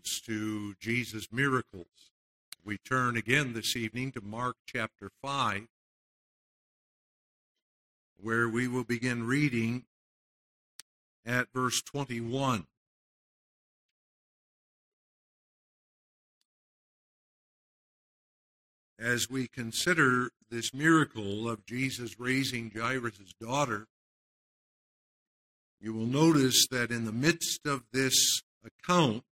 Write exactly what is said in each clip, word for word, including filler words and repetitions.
comes to Jesus' miracles. We turn again this evening to Mark chapter five, where we will begin reading at verse twenty-one. As we consider this miracle of Jesus raising Jairus' daughter, you will notice that in the midst of this account,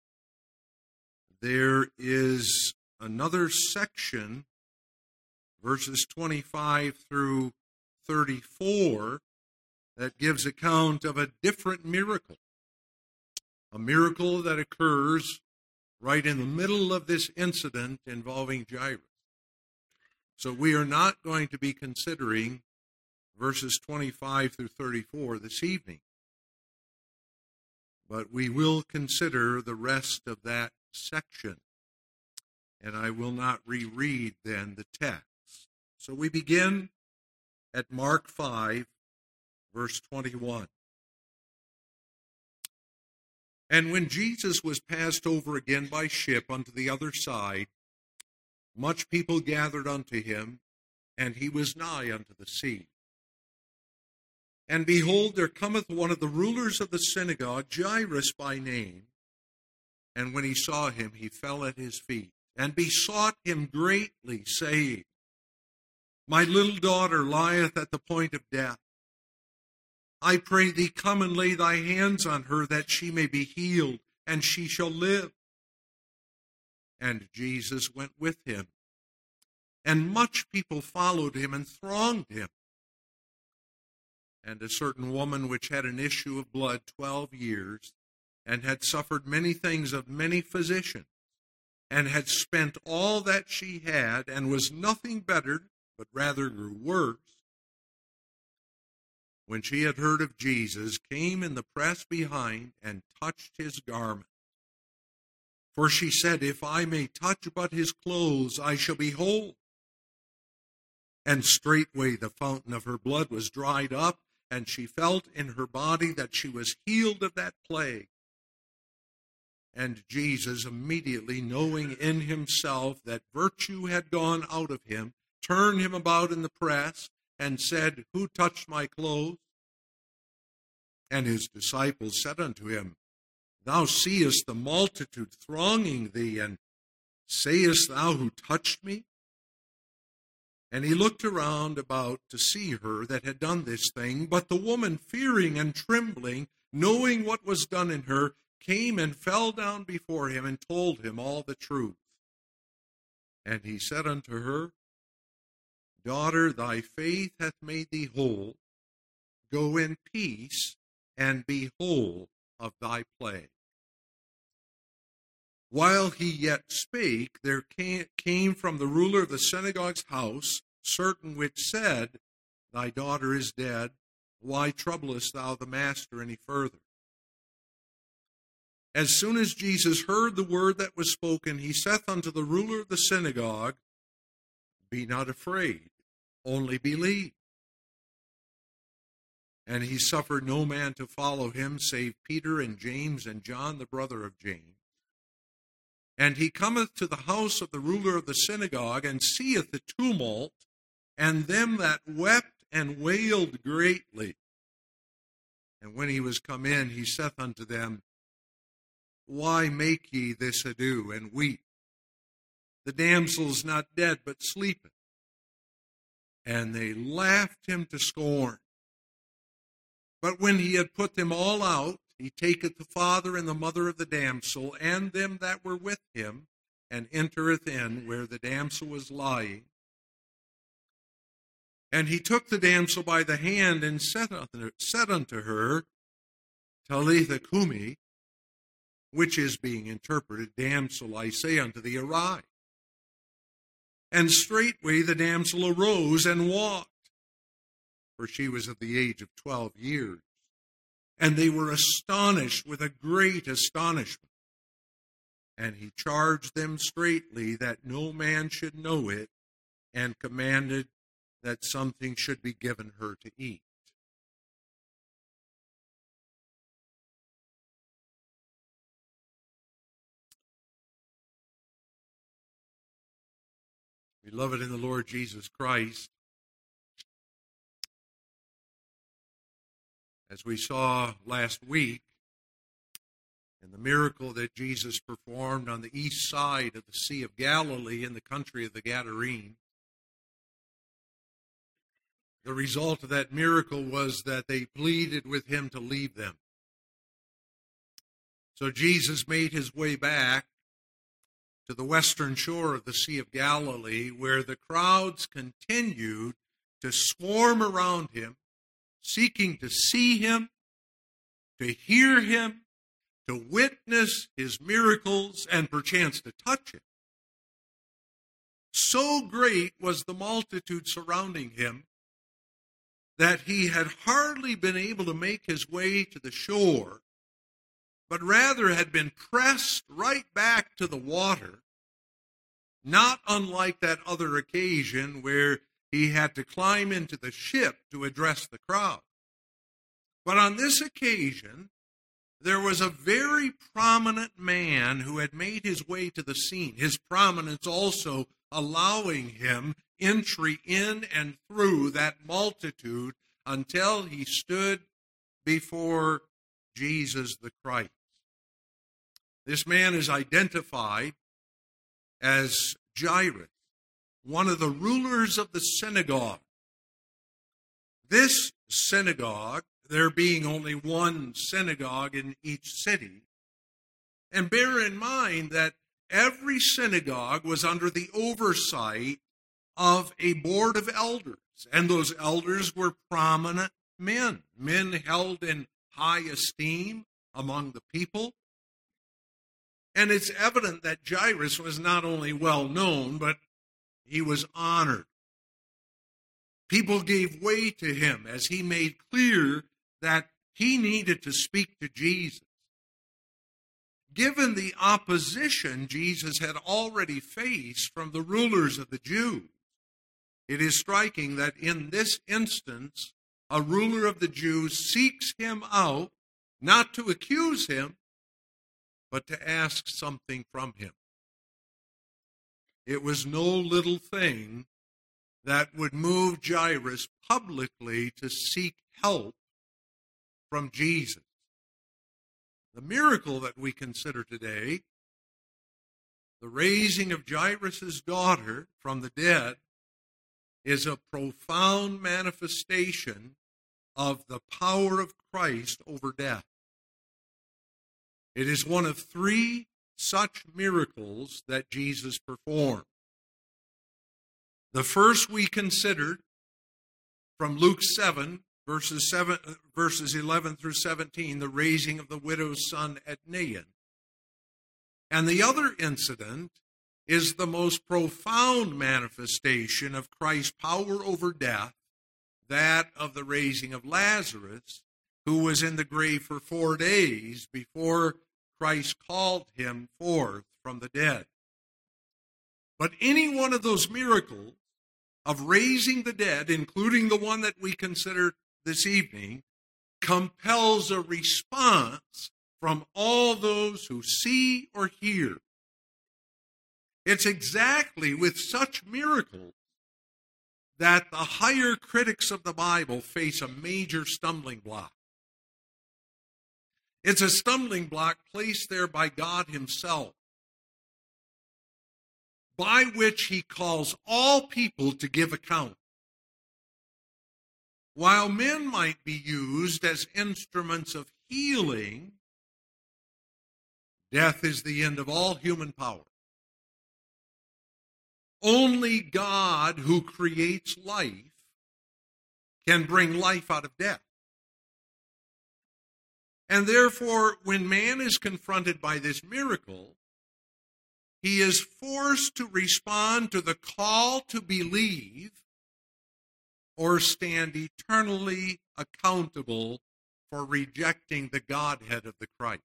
there is another section, verses twenty-five through thirty-four, that gives account of a different miracle. A miracle that occurs right in the middle of this incident involving Jairus. So we are not going to be considering verses twenty-five through thirty-four this evening, but we will consider the rest of that section, and I will not reread then the text. So we begin at Mark five, verse twenty-one. And when Jesus was passed over again by ship unto the other side, much people gathered unto him, and he was nigh unto the sea. And behold, there cometh one of the rulers of the synagogue, Jairus by name. And when he saw him, he fell at his feet, and besought him greatly, saying, My little daughter lieth at the point of death. I pray thee, come and lay thy hands on her, that she may be healed, and she shall live. And Jesus went with him, and much people followed him and thronged him. And a certain woman which had an issue of blood twelve years, and had suffered many things of many physicians, and had spent all that she had, and was nothing bettered, but rather grew worse, when she had heard of Jesus, came in the press behind, and touched his garment. For she said, If I may touch but his clothes, I shall be whole. And straightway the fountain of her blood was dried up, and she felt in her body that she was healed of that plague. And Jesus, immediately knowing in himself that virtue had gone out of him, turned him about in the press, and said, Who touched my clothes? And his disciples said unto him, Thou seest the multitude thronging thee, and sayest thou, Who touched me? And he looked around about to see her that had done this thing. But the woman, fearing and trembling, knowing what was done in her, came and fell down before him, and told him all the truth. And he said unto her, Daughter, thy faith hath made thee whole. Go in peace, and be whole of thy plague. While he yet spake, there came from the ruler of the synagogue's house certain which said, Thy daughter is dead. Why troublest thou the master any further? As soon as Jesus heard the word that was spoken, he saith unto the ruler of the synagogue, Be not afraid, only believe. And he suffered no man to follow him, save Peter and James and John, the brother of James. And he cometh to the house of the ruler of the synagogue, and seeth the tumult, and them that wept and wailed greatly. And when he was come in, he saith unto them, Why make ye this ado, and weep? The damsel is not dead, but sleepeth. And they laughed him to scorn. But when he had put them all out, he taketh the father and the mother of the damsel, and them that were with him, and entereth in where the damsel was lying. And he took the damsel by the hand, and said unto her, Talitha cumi, which is being interpreted, Damsel, I say unto thee, arise. And straightway the damsel arose and walked, for she was of the age of twelve years. And they were astonished with a great astonishment. And he charged them straitly that no man should know it, and commanded that something should be given her to eat. Beloved in the Lord Jesus Christ, as we saw last week, in the miracle that Jesus performed on the east side of the Sea of Galilee in the country of the Gadarenes, the result of that miracle was that they pleaded with him to leave them. So Jesus made his way back to the western shore of the Sea of Galilee, where the crowds continued to swarm around him, seeking to see him, to hear him, to witness his miracles, and perchance to touch him. So great was the multitude surrounding him that he had hardly been able to make his way to the shore, but rather had been pressed right back to the water, not unlike that other occasion where he had to climb into the ship to address the crowd. But on this occasion, there was a very prominent man who had made his way to the scene, his prominence also allowing him entry in and through that multitude until he stood before Jesus the Christ. This man is identified as Jairus, one of the rulers of the synagogue. This synagogue, there being only one synagogue in each city, and bear in mind that every synagogue was under the oversight of a board of elders, and those elders were prominent men, men held in high esteem among the people. And it's evident that Jairus was not only well known, but he was honored. People gave way to him as he made clear that he needed to speak to Jesus. Given the opposition Jesus had already faced from the rulers of the Jews, it is striking that in this instance, a ruler of the Jews seeks him out, not to accuse him, but to ask something from him. It was no little thing that would move Jairus publicly to seek help from Jesus. The miracle that we consider today, the raising of Jairus' daughter from the dead, is a profound manifestation of the power of Christ over death. It is one of three such miracles that Jesus performed. The first we considered from Luke seven, verses seven, verses eleven through seventeen, the raising of the widow's son at Nain. And the other incident is the most profound manifestation of Christ's power over death, that of the raising of Lazarus, who was in the grave for four days before Christ called him forth from the dead. But any one of those miracles of raising the dead, including the one that we consider this evening, compels a response from all those who see or hear. It's exactly with such miracles that the higher critics of the Bible face a major stumbling block. It's a stumbling block placed there by God himself, by which he calls all people to give account. While men might be used as instruments of healing, death is the end of all human power. Only God, who creates life, can bring life out of death. And therefore, when man is confronted by this miracle, he is forced to respond to the call to believe or stand eternally accountable for rejecting the Godhead of the Christ.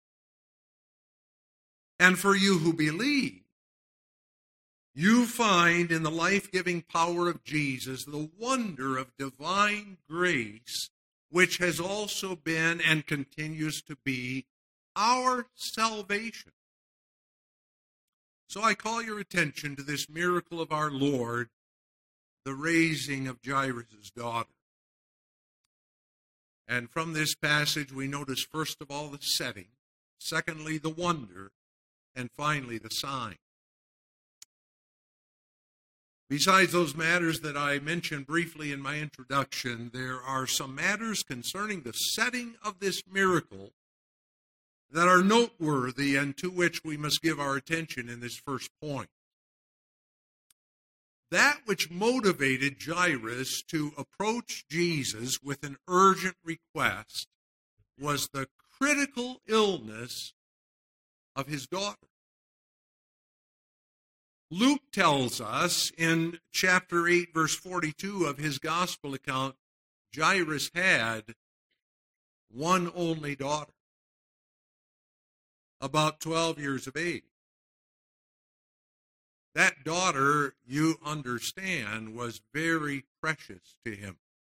And for you who believe, you find in the life-giving power of Jesus the wonder of divine grace, which has also been and continues to be our salvation. So I call your attention to this miracle of our Lord, the raising of Jairus' daughter. And from this passage, we notice, first of all, the setting, secondly, the wonder, and finally, the sign. Besides those matters that I mentioned briefly in my introduction, there are some matters concerning the setting of this miracle that are noteworthy and to which we must give our attention in this first point. That which motivated Jairus to approach Jesus with an urgent request was the critical illness of his daughter. Luke tells us in chapter eight, verse forty-two of his gospel account, Jairus had one only daughter, about twelve years of age. That daughter, you understand, was very precious to him.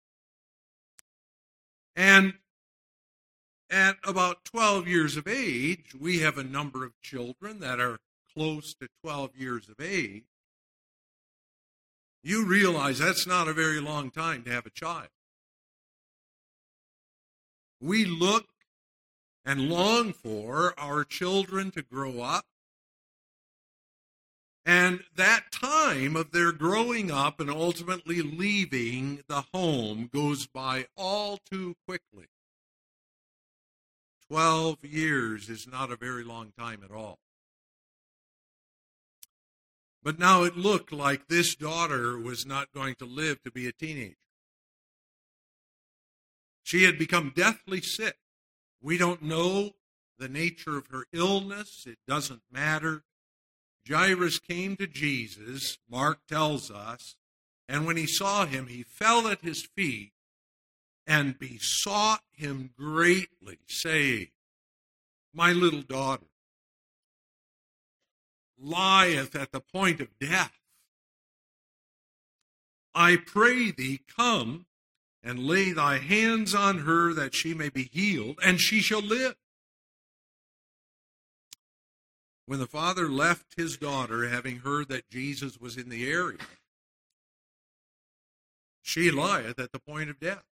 And at about twelve years of age, we have a number of children that are close to twelve years of age. You realize that's not a very long time to have a child. We look and long for our children to grow up. And that time of their growing up and ultimately leaving the home goes by all too quickly. Twelve years is not a very long time at all. But now it looked like this daughter was not going to live to be a teenager. She had become deathly sick. We don't know the nature of her illness. It doesn't matter. Jairus came to Jesus, Mark tells us, and when he saw him, he fell at his feet and besought him greatly, saying, "My little daughter lieth at the point of death. I pray thee, come and lay thy hands on her that she may be healed, and she shall live." When the father left his daughter, having heard that Jesus was in the area, she lieth at the point of death.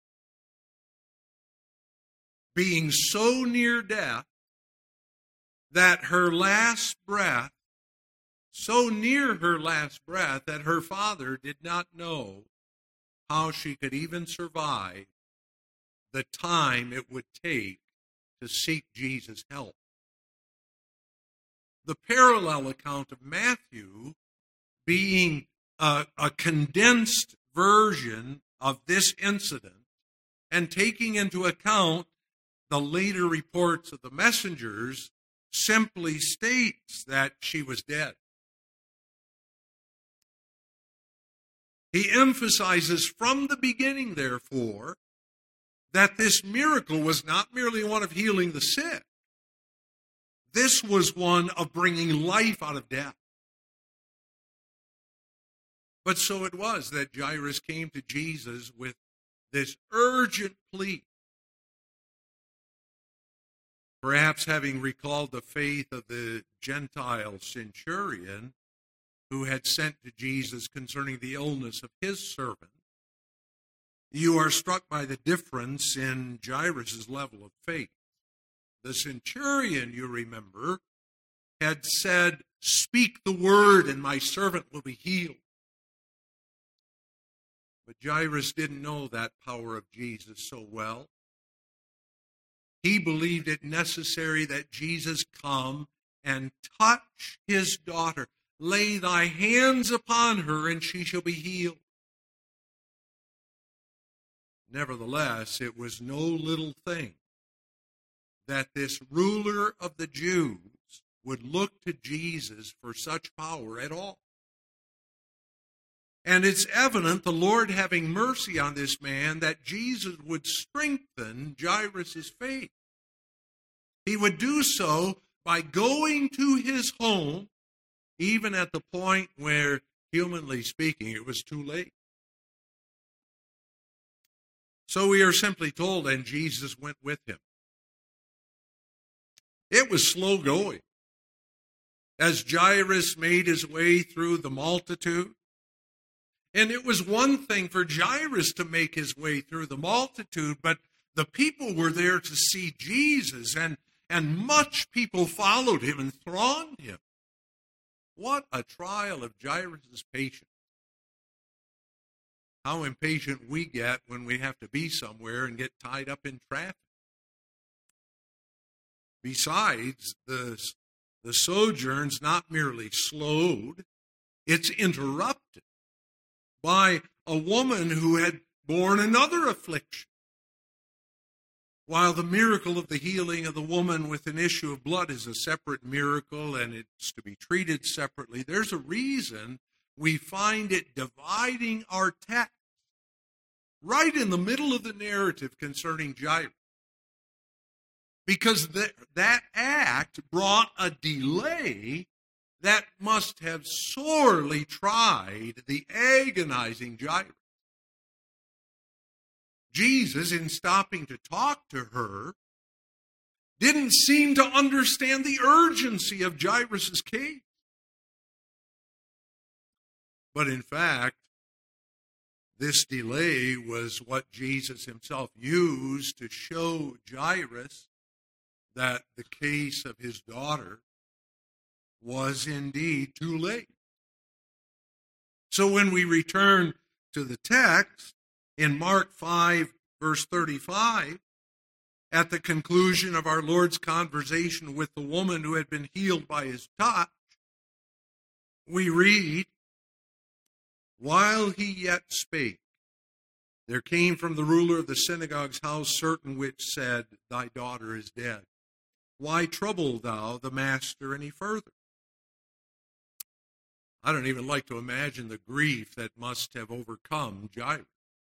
Being so near death that her last breath, so near her last breath that her father did not know how she could even survive the time it would take to seek Jesus' help. The parallel account of Matthew being a, a condensed version of this incident and taking into account the later reports of the messengers simply states that she was dead. He emphasizes from the beginning, therefore, that this miracle was not merely one of healing the sick. This was one of bringing life out of death. But so it was that Jairus came to Jesus with this urgent plea. Perhaps having recalled the faith of the Gentile centurion who had sent to Jesus concerning the illness of his servant, you are struck by the difference in Jairus' level of faith. The centurion, you remember, had said, "Speak the word and my servant will be healed." But Jairus didn't know that power of Jesus so well. He believed it necessary that Jesus come and touch his daughter. "Lay thy hands upon her and she shall be healed." Nevertheless, it was no little thing that this ruler of the Jews would look to Jesus for such power at all. And it's evident, the Lord having mercy on this man, that Jesus would strengthen Jairus' faith. He would do so by going to his home, even at the point where, humanly speaking, it was too late. So we are simply told, and Jesus went with him. It was slow going. as Jairus made his way through the multitude. And it was one thing for Jairus to make his way through the multitude, but the people were there to see Jesus, and, and much people followed him and thronged him. What a trial of Jairus' patience. How impatient we get when we have to be somewhere and get tied up in traffic. Besides, the, the sojourn's not merely slowed, it's interrupted by a woman who had borne another affliction. While the miracle of the healing of the woman with an issue of blood is a separate miracle and it's to be treated separately, there's a reason we find it dividing our text right in the middle of the narrative concerning Jairus. Because that, that act brought a delay that must have sorely tried the agonizing Jairus. Jesus, in stopping to talk to her, didn't seem to understand the urgency of Jairus' case. But in fact, this delay was what Jesus himself used to show Jairus that the case of his daughter was indeed too late. So when we return to the text, in Mark five, verse thirty-five, at the conclusion of our Lord's conversation with the woman who had been healed by his touch, we read, "While he yet spake, there came from the ruler of the synagogue's house certain which said, Thy daughter is dead. Why trouble thou the master any further?" I don't even like to imagine the grief that must have overcome Jairus.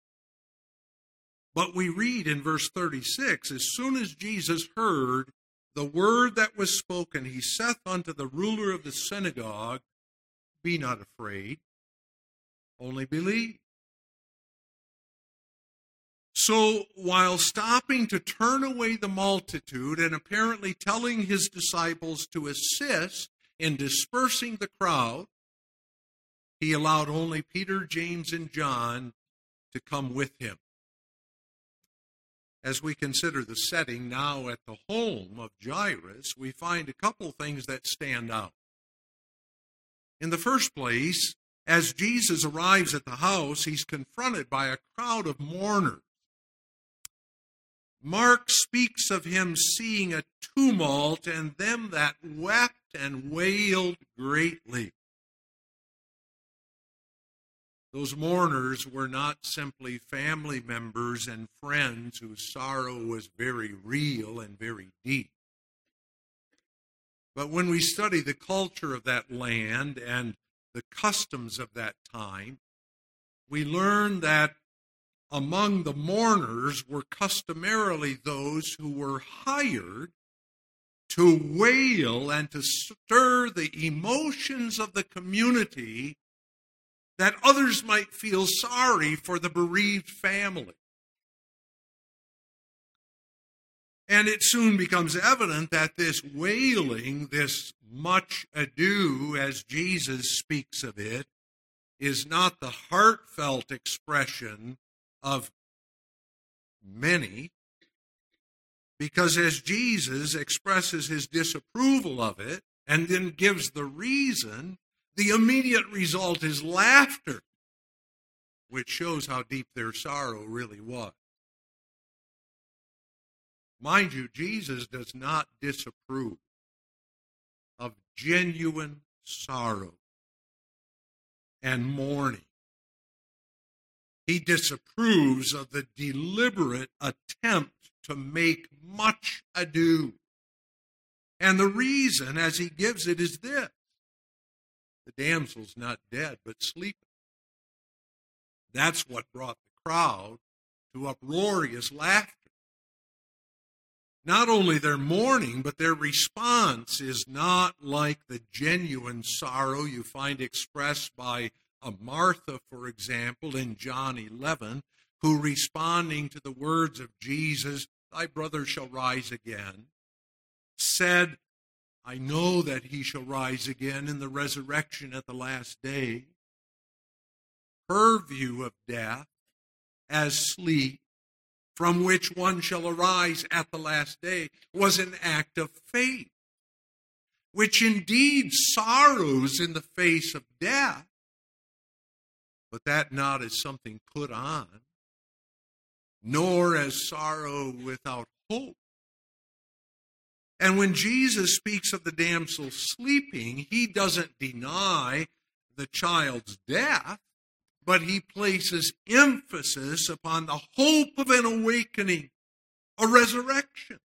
But we read in verse thirty-six, as soon as Jesus heard the word that was spoken, he saith unto the ruler of the synagogue, Be not afraid, only believe. So while stopping to turn away the multitude and apparently telling his disciples to assist in dispersing the crowd, he allowed only Peter, James, and John to come with him. As we consider the setting now at the home of Jairus, we find a couple things that stand out. In the first place, as Jesus arrives at the house, he's confronted by a crowd of mourners. Mark speaks of him seeing a tumult and them that wept and wailed greatly. Those mourners were not simply family members and friends whose sorrow was very real and very deep. But when we study the culture of that land and the customs of that time, we learn that among the mourners were customarily those who were hired to wail and to stir the emotions of the community that others might feel sorry for the bereaved family. And it soon becomes evident that this wailing, this much ado, as Jesus speaks of it, is not the heartfelt expression of many, because as Jesus expresses his disapproval of it and then gives the reason, the immediate result is laughter, which shows how deep their sorrow really was. Mind you, Jesus does not disapprove of genuine sorrow and mourning. He disapproves of the deliberate attempt to make much ado. And the reason, as he gives it, is this. The damsel's not dead, but sleeping. That's what brought the crowd to uproarious laughter. Not only their mourning, but their response is not like the genuine sorrow you find expressed by a Martha, for example, in John eleven, who, responding to the words of Jesus, Thy brother shall rise again, said, I know that he shall rise again in the resurrection at the last day. Her view of death as sleep, from which one shall arise at the last day, was an act of faith, which indeed sorrows in the face of death, but that not as something put on, nor as sorrow without hope. And when Jesus speaks of the damsel sleeping, he doesn't deny the child's death, but he places emphasis upon the hope of an awakening, a resurrection.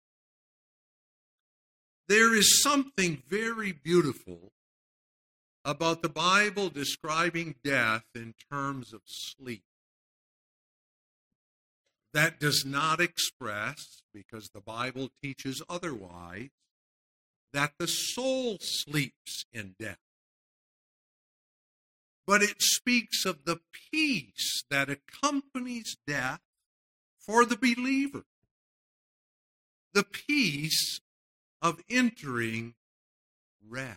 There is something very beautiful about the Bible describing death in terms of sleep. That does not express, because the Bible teaches otherwise, that the soul sleeps in death. But it speaks of the peace that accompanies death for the believer. The peace of entering rest.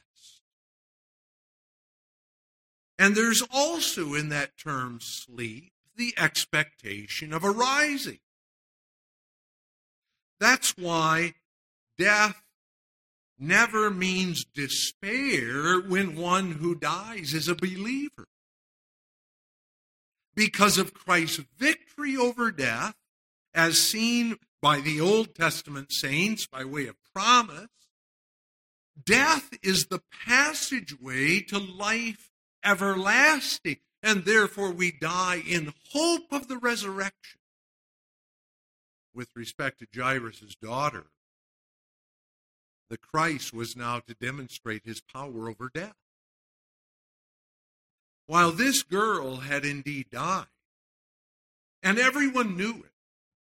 And there's also in that term sleep the expectation of arising. That's why death never means despair when one who dies is a believer. Because of Christ's victory over death, as seen by the Old Testament saints by way of promise, death is the passageway to life everlasting, and therefore we die in hope of the resurrection. With respect to Jairus' daughter, the Christ was now to demonstrate his power over death. While this girl had indeed died, and everyone knew it,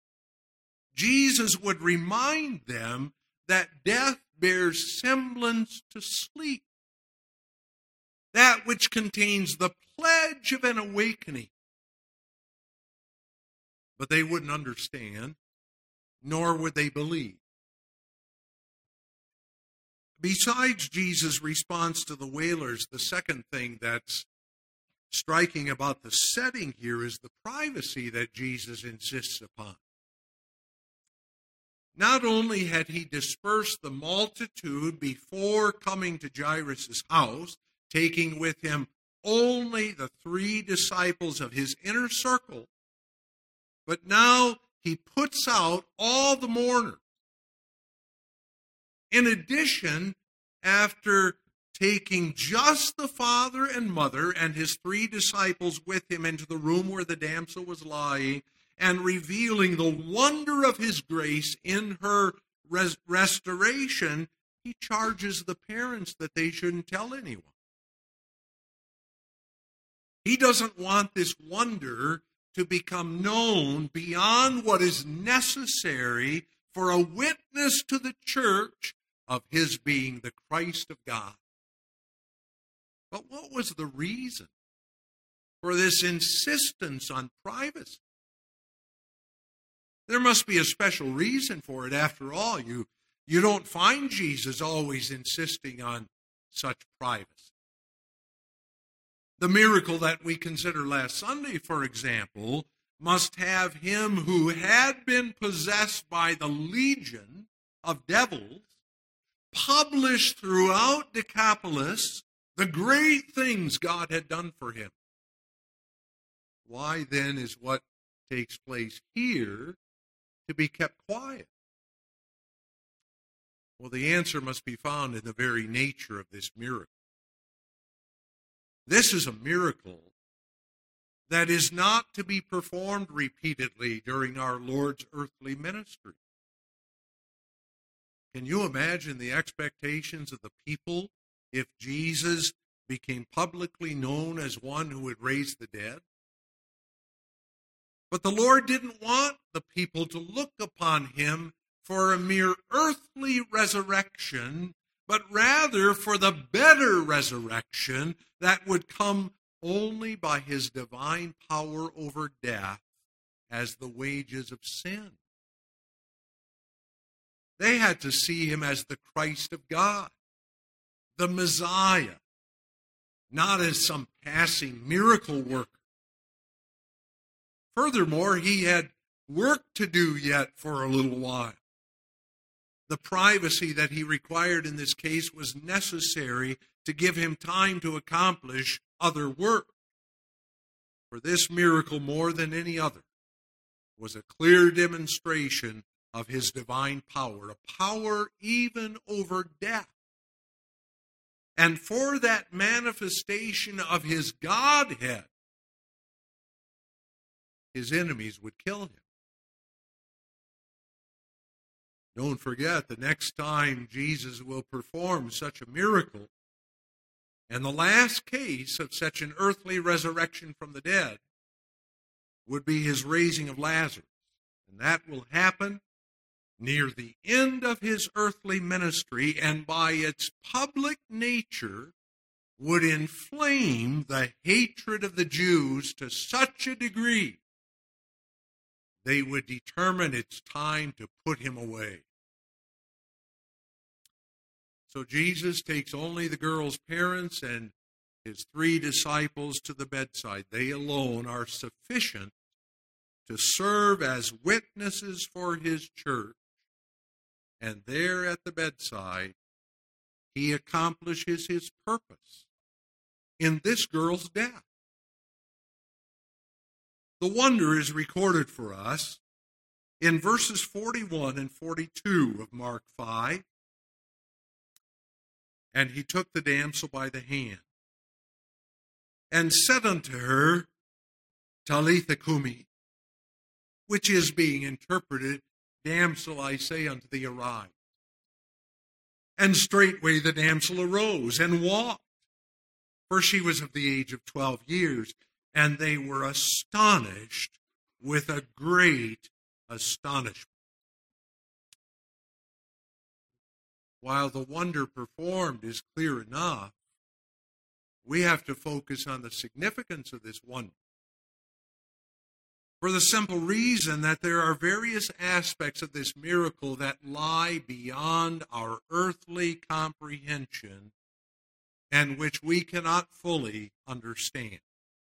Jesus would remind them that death bears semblance to sleep, that which contains the pledge of an awakening. But they wouldn't understand, nor would they believe. Besides Jesus' response to the wailers, the second thing that's striking about the setting here is the privacy that Jesus insists upon. Not only had he dispersed the multitude before coming to Jairus' house, taking with him only the three disciples of his inner circle, but now he puts out all the mourners. In addition, after taking just the father and mother and his three disciples with him into the room where the damsel was lying, and revealing the wonder of his grace in her res- restoration, he charges the parents that they shouldn't tell anyone. He doesn't want this wonder to become known beyond what is necessary for a witness to the church of his being the Christ of God. But what was the reason for this insistence on privacy? There must be a special reason for it. After all, you, you don't find Jesus always insisting on such privacy. The miracle that we considered last Sunday, for example, must have him who had been possessed by the legion of devils publish throughout Decapolis the great things God had done for him. Why then is what takes place here to be kept quiet? Well, the answer must be found in the very nature of this miracle. This is a miracle that is not to be performed repeatedly during our Lord's earthly ministry. Can you imagine the expectations of the people if Jesus became publicly known as one who would raise the dead? But the Lord didn't want the people to look upon him for a mere earthly resurrection, but rather for the better resurrection that would come only by his divine power over death as the wages of sin. They had to see him as the Christ of God, the Messiah, not as some passing miracle worker. Furthermore, he had work to do yet for a little while. The privacy that he required in this case was necessary to give him time to accomplish other work. For this miracle, more than any other, was a clear demonstration of his divine power, a power even over death. And for that manifestation of his Godhead, his enemies would kill him. Don't forget, the next time Jesus will perform such a miracle, and the last case of such an earthly resurrection from the dead, would be his raising of Lazarus. And that will happen near the end of his earthly ministry, and by its public nature would inflame the hatred of the Jews to such a degree they would determine it's time to put him away. So Jesus takes only the girl's parents and his three disciples to the bedside. They alone are sufficient to serve as witnesses for his church. And there at the bedside, he accomplishes his purpose in this girl's death. The wonder is recorded for us in verses forty-one and forty-two of Mark five. And he took the damsel by the hand, and said unto her, Talitha cumi, which is being interpreted, Damsel, I say unto thee, arise. And straightway the damsel arose and walked, for she was of the age of twelve years, and they were astonished with a great astonishment. While the wonder performed is clear enough, we have to focus on the significance of this wonder. For the simple reason that there are various aspects of this miracle that lie beyond our earthly comprehension and which we cannot fully understand.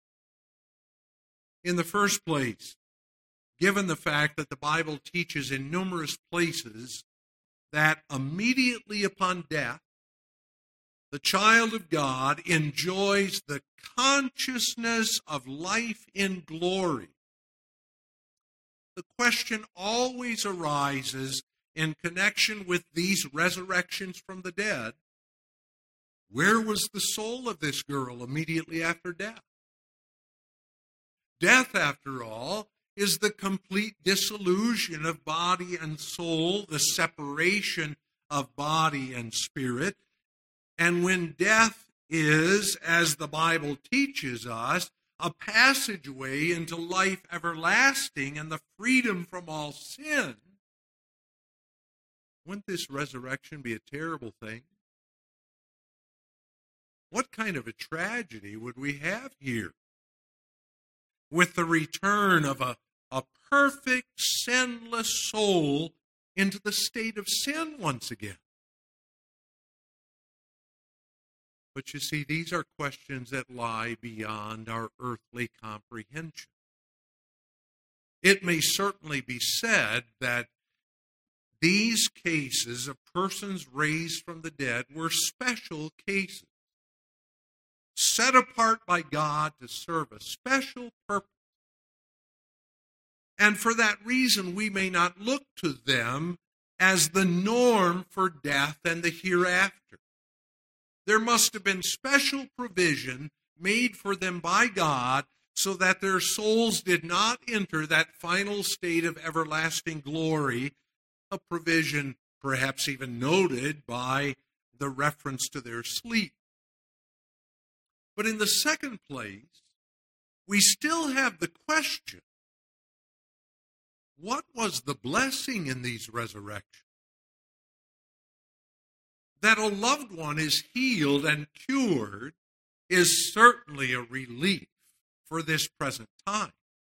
In the first place, given the fact that the Bible teaches in numerous places that immediately upon death, the child of God enjoys the consciousness of life in glory, the question always arises in connection with these resurrections from the dead: where was the soul of this girl immediately after death? Death, after all, is the complete dissolution of body and soul, the separation of body and spirit. And when death is, as the Bible teaches us, a passageway into life everlasting and the freedom from all sin, wouldn't this resurrection be a terrible thing? What kind of a tragedy would we have here with the return of a, a perfect, sinless soul into the state of sin once again? But you see, these are questions that lie beyond our earthly comprehension. It may certainly be said that these cases of persons raised from the dead were special cases, set apart by God to serve a special purpose. And for that reason, we may not look to them as the norm for death and the hereafter. There must have been special provision made for them by God so that their souls did not enter that final state of everlasting glory, a provision perhaps even noted by the reference to their sleep. But in the second place, we still have the question: what was the blessing in these resurrections? That a loved one is healed and cured is certainly a relief for this present time.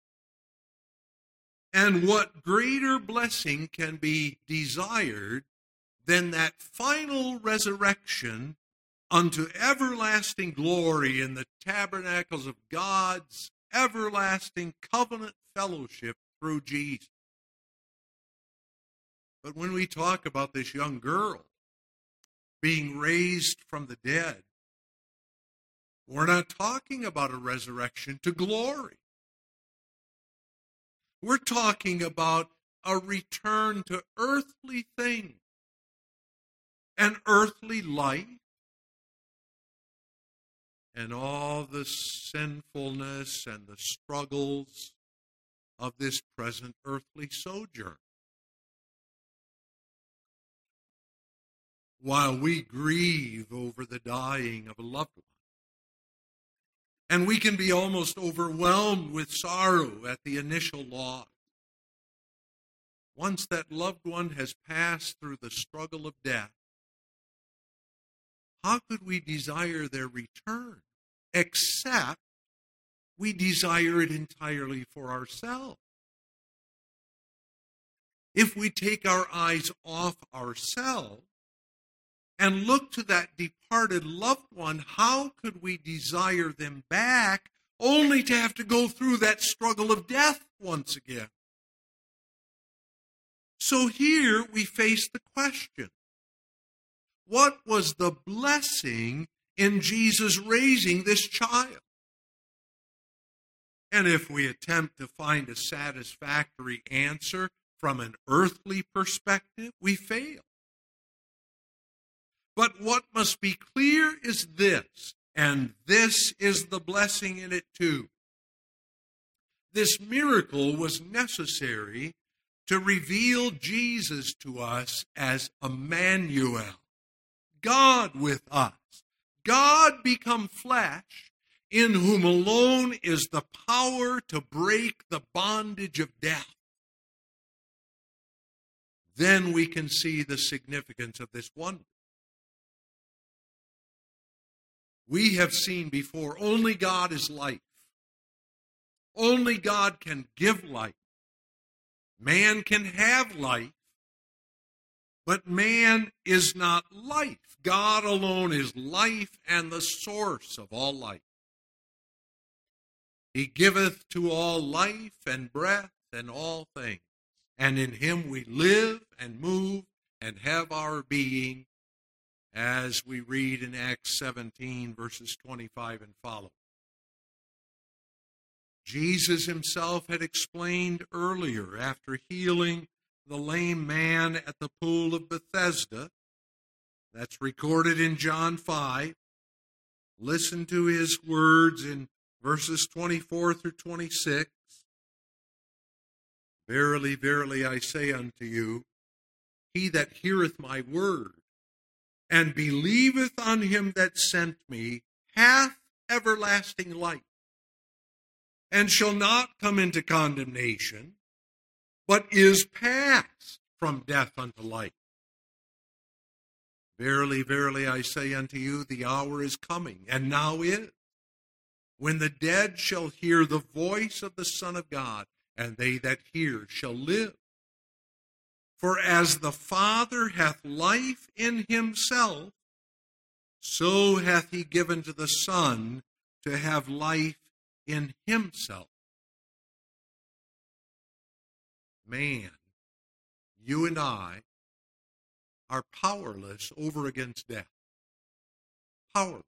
And what greater blessing can be desired than that final resurrection unto everlasting glory in the tabernacles of God's everlasting covenant fellowship through Jesus. But when we talk about this young girl being raised from the dead, we're not talking about a resurrection to glory. We're talking about a return to earthly things, an earthly life, and all the sinfulness and the struggles of this present earthly sojourn. While we grieve over the dying of a loved one, and we can be almost overwhelmed with sorrow at the initial loss, once that loved one has passed through the struggle of death, how could we desire their return, except we desire it entirely for ourselves? If we take our eyes off ourselves and look to that departed loved one, how could we desire them back only to have to go through that struggle of death once again? So here we face the question, what was the blessing in Jesus raising this child? And if we attempt to find a satisfactory answer from an earthly perspective, we fail. But what must be clear is this, and this is the blessing in it too. This miracle was necessary to reveal Jesus to us as Emmanuel, God with us, God become flesh, in whom alone is the power to break the bondage of death. Then we can see the significance of this wonder. We have seen before, only God is life. Only God can give life. Man can have life, but man is not life. God alone is life and the source of all life. He giveth to all life and breath and all things, and in him we live and move and have our being, as we read in Acts seventeen, verses twenty-five and follow. Jesus himself had explained earlier, after healing the lame man at the pool of Bethesda, that's recorded in John five. Listen to his words in verses twenty-four through twenty-six. Verily, verily, I say unto you, he that heareth my word, and believeth on him that sent me, hath everlasting life, and shall not come into condemnation, but is passed from death unto life. Verily, verily, I say unto you, the hour is coming, and now is, when the dead shall hear the voice of the Son of God, and they that hear shall live. For as the Father hath life in himself, so hath he given to the Son to have life in himself. Man, you and I, are powerless over against death. Powerless.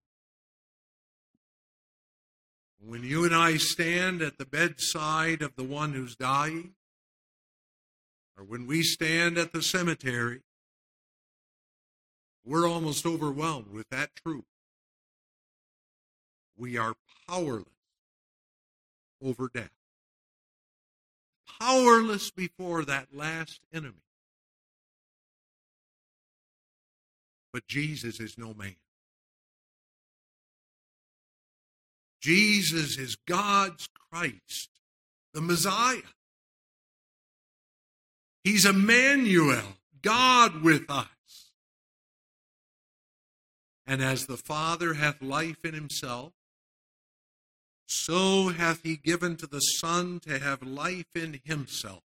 When you and I stand at the bedside of the one who's dying, or when we stand at the cemetery, we're almost overwhelmed with that truth. We are powerless over death. Powerless before that last enemy. But Jesus is no man. Jesus is God's Christ, the Messiah. He's Emmanuel, God with us. And as the Father hath life in himself, so hath he given to the Son to have life in himself.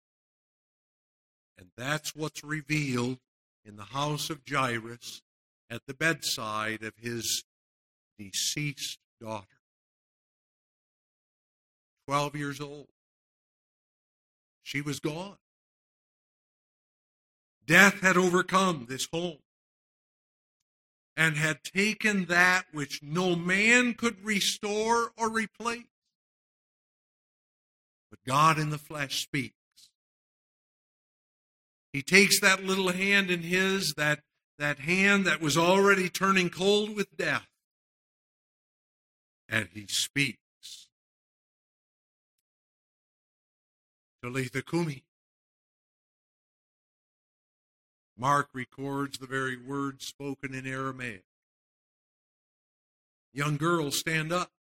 And that's what's revealed in the house of Jairus at the bedside of his deceased daughter. Twelve years old. She was gone. Death had overcome this home and had taken that which no man could restore or replace. But God in the flesh speaks. He takes that little hand in his, that, that hand that was already turning cold with death, and he speaks. Talitha Kumi. Mark records the very words spoken in Aramaic. Young girl, stand up.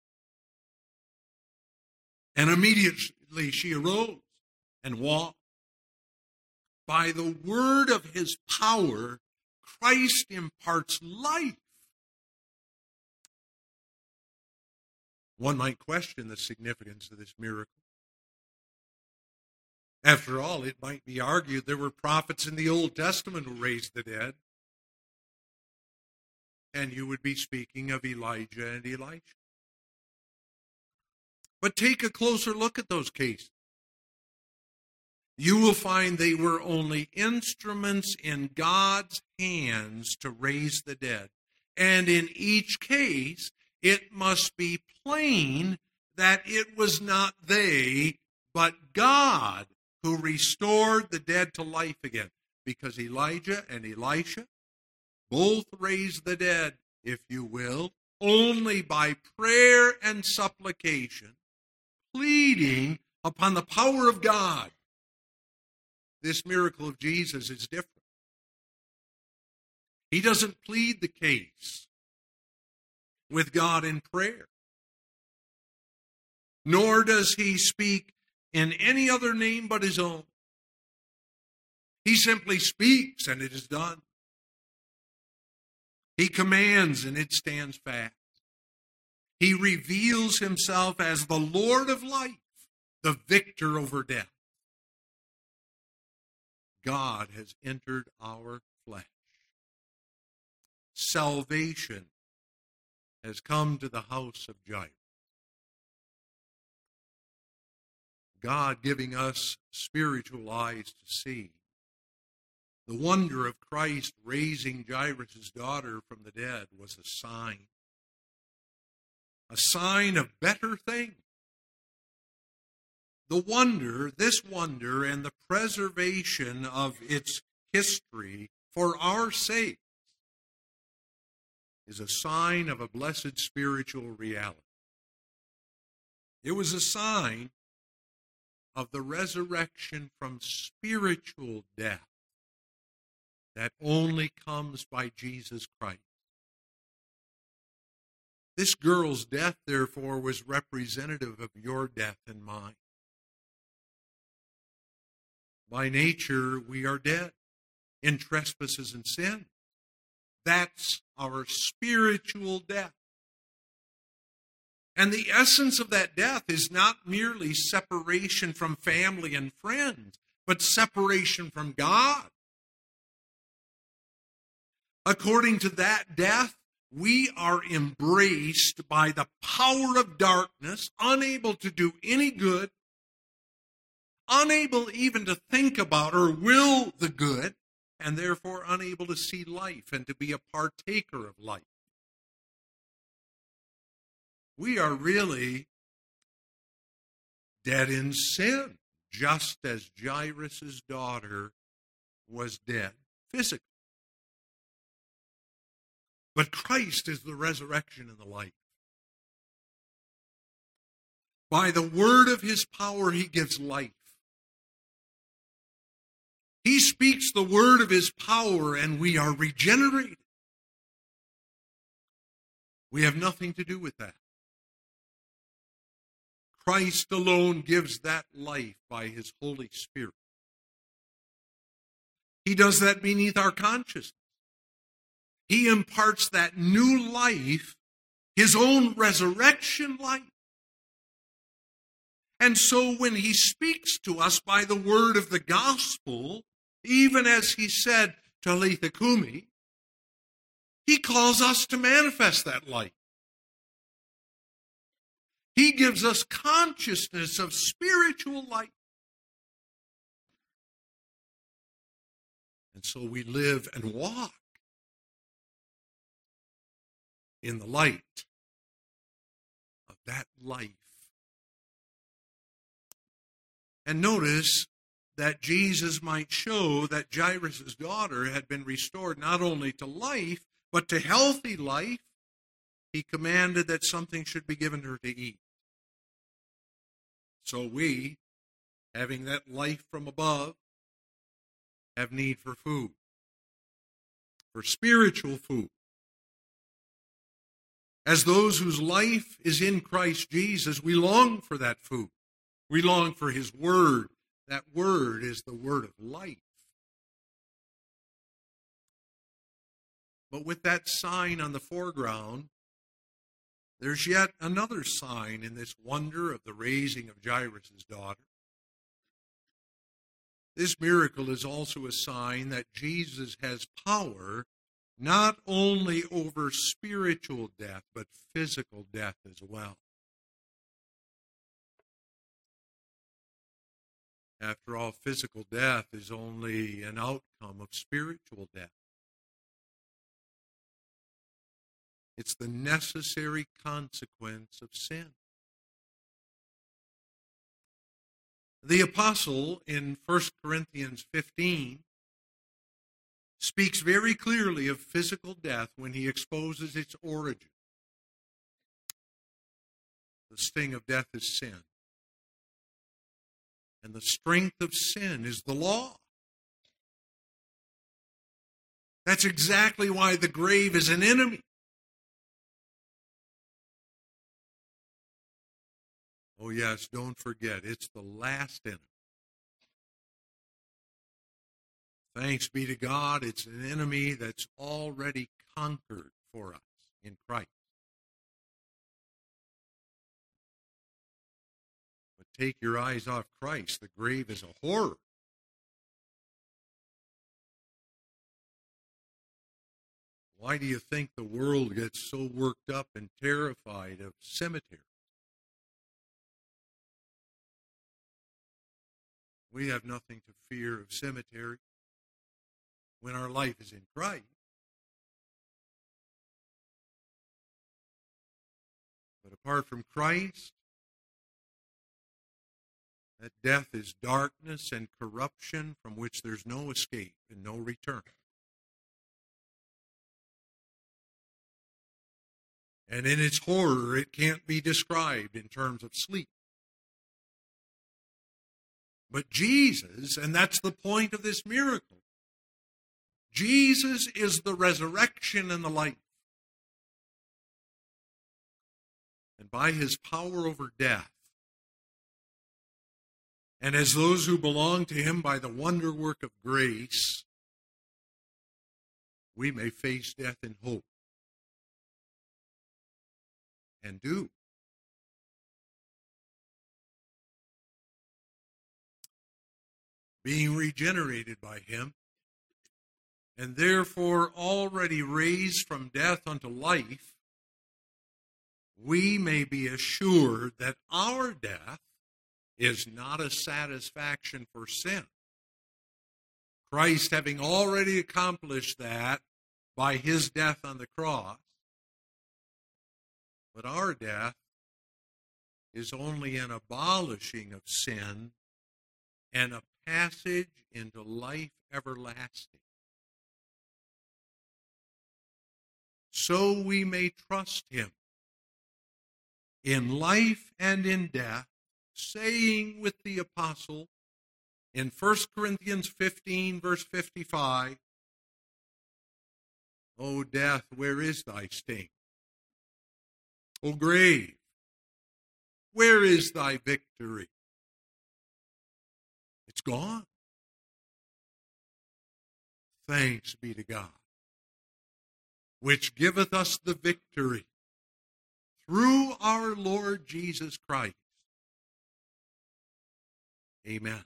And immediately she arose and walked. By the word of his power, Christ imparts life. One might question the significance of this miracle. After all, it might be argued there were prophets in the Old Testament who raised the dead. And you would be speaking of Elijah and Elisha. But take a closer look at those cases. You will find they were only instruments in God's hands to raise the dead. And in each case, it must be plain that it was not they, but God who restored the dead to life again. Because Elijah and Elisha both raised the dead, if you will, only by prayer and supplication, pleading upon the power of God. This miracle of Jesus is different. He doesn't plead the case with God in prayer, nor does he speak in any other name but his own. He simply speaks and it is done. He commands and it stands fast. He reveals himself as the Lord of life, the victor over death. God has entered our flesh. Salvation has come to the house of Jairus. God giving us spiritual eyes to see. The wonder of Christ raising Jairus' daughter from the dead was a sign. A sign of better things. The wonder, this wonder, and the preservation of its history for our sake is a sign of a blessed spiritual reality. It was a sign of the resurrection from spiritual death that only comes by Jesus Christ. This girl's death, therefore, was representative of your death and mine. By nature, we are dead in trespasses and sin. That's our spiritual death. And the essence of that death is not merely separation from family and friends, but separation from God. According to that death, we are embraced by the power of darkness, unable to do any good, unable even to think about or will the good, and therefore unable to see life and to be a partaker of life. We are really dead in sin, just as Jairus' daughter was dead physically. But Christ is the resurrection and the life. By the word of his power, he gives life. He speaks the word of his power, and we are regenerated. We have nothing to do with that. Christ alone gives that life by his Holy Spirit. He does that beneath our consciousness. He imparts that new life, his own resurrection life. And so when he speaks to us by the word of the gospel, even as he said, Talitha Kumi, He calls us to manifest that light. He gives us consciousness of spiritual light. And so we live and walk in the light of that life. And notice that Jesus might show that Jairus' daughter had been restored not only to life, but to healthy life. He commanded that something should be given her to eat. So we, having that life from above, have need for food, for spiritual food. As those whose life is in Christ Jesus, we long for that food. We long for his word. That word is the word of life. But with that sign on the foreground, there's yet another sign in this wonder of the raising of Jairus' daughter. This miracle is also a sign that Jesus has power not only over spiritual death, but physical death as well. After all, physical death is only an outcome of spiritual death. It's the necessary consequence of sin. The apostle in First Corinthians fifteen speaks very clearly of physical death when he exposes its origin. The sting of death is sin. And the strength of sin is the law. That's exactly why the grave is an enemy. Oh yes, don't forget, it's the last enemy. Thanks be to God, it's an enemy that's already conquered for us in Christ. But take your eyes off Christ. The grave is a horror. Why do you think the world gets so worked up and terrified of cemeteries? We have nothing to fear of cemetery when our life is in Christ. But apart from Christ, that death is darkness and corruption from which there's no escape and no return. And in its horror, it can't be described in terms of sleep. But Jesus, and that's the point of this miracle, Jesus is the resurrection and the life. And by his power over death, and as those who belong to him by the wonder work of grace, we may face death in hope. And do. Being regenerated by him, and therefore already raised from death unto life, we may be assured that our death is not a satisfaction for sin. Christ having already accomplished that by his death on the cross, but our death is only an abolishing of sin and a passage into life everlasting. So we may trust him in life and in death, saying with the apostle in First Corinthians fifteen, verse fifty-five, O death, where is thy sting? O grave, where is thy victory? It's gone. Thanks be to God, which giveth us the victory through our Lord Jesus Christ. Amen.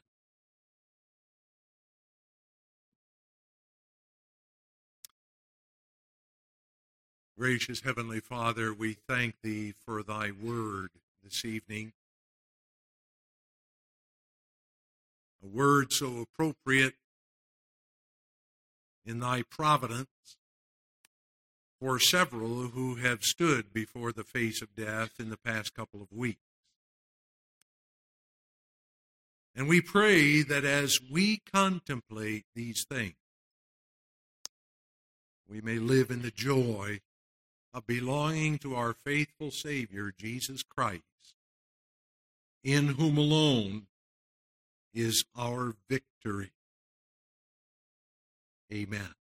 Gracious Heavenly Father, we thank Thee for Thy word this evening. A word so appropriate in Thy providence for several who have stood before the face of death in the past couple of weeks. And we pray that as we contemplate these things, we may live in the joy of belonging to our faithful Savior, Jesus Christ, in whom alone is our victory. Amen.